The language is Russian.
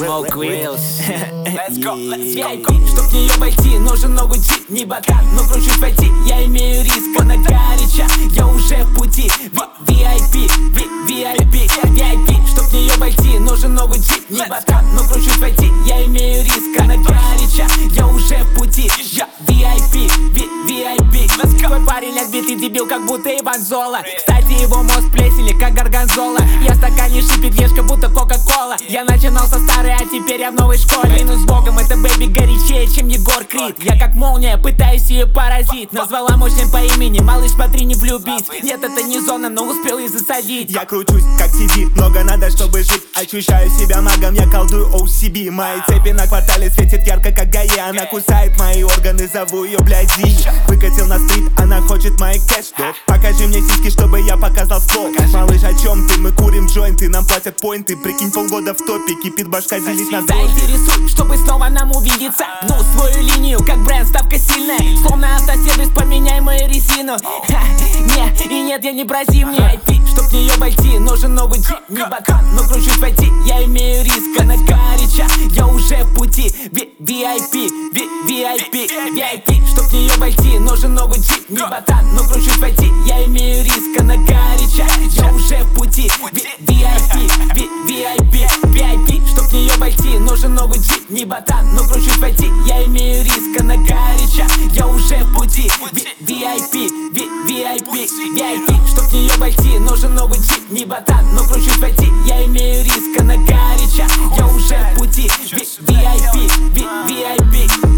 Smoke Wheels. Let's go. VIP, чтоб в нее войти, нужен новый джип, не ботан, но кручусь войти. Я имею риск, она горяча, я уже в пути. VIP, VIP, чтоб в нее войти, нужен новый джип, не ботан, но кручусь войти. Я имею риск, она горяча, я уже в пути. VIP, VIP. Твой парень отбитый дебил, как будто Иван Зола. Кстати, его мозг плесени, как горгонзола. Я в стакане шипит, ешь, как будто Кока-Кола. Я начинал со старой, а теперь я в новой школе. Клянусь богом, это бэби горячее, чем Егор Крид. Я как молния, пытаюсь ее поразить. Назвала мощным по имени, малыш, смотри, не влюбись. Нет, это не зона, но успел и засадить. Я кручусь, как CD, много надо, чтобы жить. Ощущаю себя магом, я колдую OCB. Мои цепи на квартале светит ярко, как ГАИ. Она кусает мои органы, зову ее, блядь, Зи. Выкатил на стрит, она хочет мои кэш. Покажи мне сиськи, чтобы я показал ствол. Малыш, о чем ты? Мы курим джойнты, нам платят поинты. Прикинь, полгода в топе, кипит башка, делить на зоны. Заинтересуй, чтобы снова нам увидеться. Гну свою линию, как бренд, ставка сильная. Словно автосервис, поменяй мою резину. Не, и нет, я не про зимний IP, чтоб в нее войти, нужен новый джип, не ботан, но кручусь войти. Я имею риск, она горяча, я уже в пути. VIP, VIP, чтоб в нее войти, нужен новый джип, не ботан, но кручусь войти. Я имею риск, она горяча, я уже в пути. VIP, VIP, чтоб в нее войти, нужен новый джип, не ботан, но кручусь войти. Я имею риск, она горяча, я уже в пути. VIP, VIP, чтоб в нее войти, нужен новый джип, не ботан, но кручусь войти. Я имею риск, она горяча, я уже в пути. VIP, VIP.